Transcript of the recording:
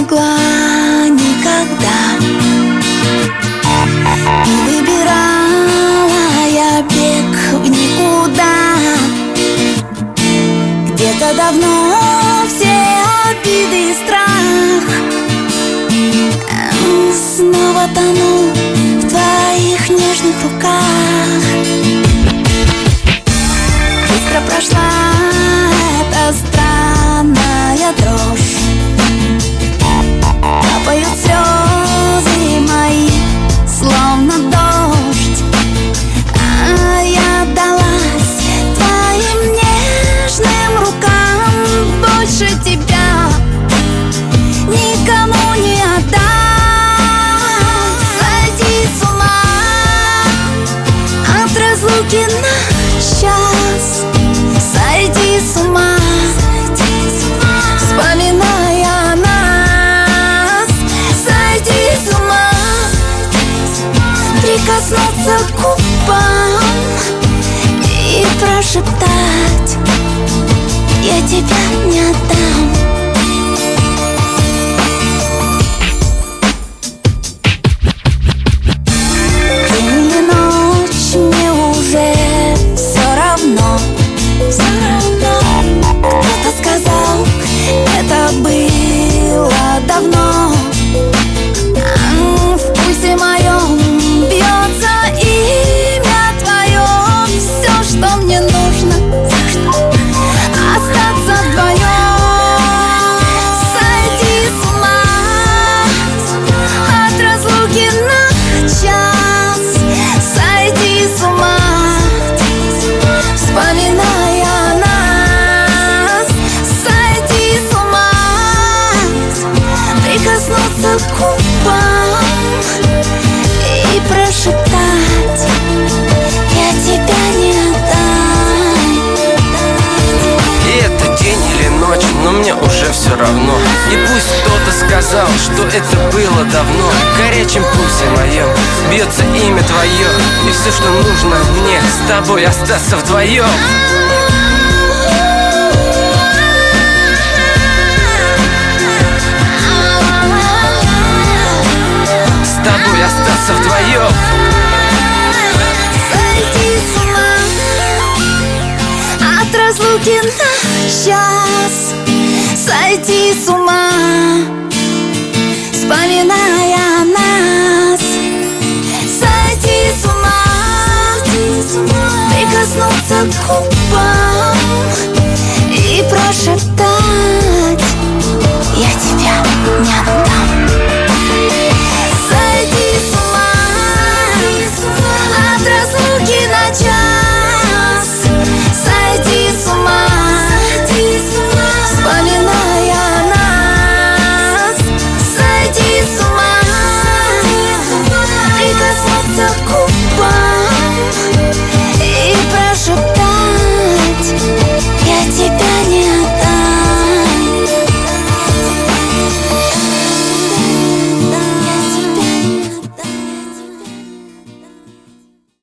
могла никогда. И выбирала я бег в никуда. Где-то давно все обиды и страх снова тону в твоих нежных руках. Быстро прошла эта странная дрожь, капают слезы мои, словно дождь. А я отдалась твоим нежным рукам. Больше тебя никому не отдам. Сойти с ума от разлуки на час. Сойти с ума, вспоминая нас. Сойти с ума, прикоснуться к губам и прошептать: я тебя не отдам. День или ночь, мне уже все равно. Кто-то сказал, это было давно. В пульсе моем бьется имя твое. Все, что мне нужно, остаться вдвоем. Сойти с ума от разлуки на час. Сойти с ума, вспоминая нас. Сойти с ума, прикоснуться к губам и прошептать: я тебя не отдам. И это день или ночь, но мне уже все равно. И пусть кто-то сказал, что это было давно. В горячем пульсе моем бьется имя твое. И все, что нужно мне, с тобой остаться вдвоем. С тобой остаться вдвоем. Сойти с ума от разлуки на час. Сойти с ума.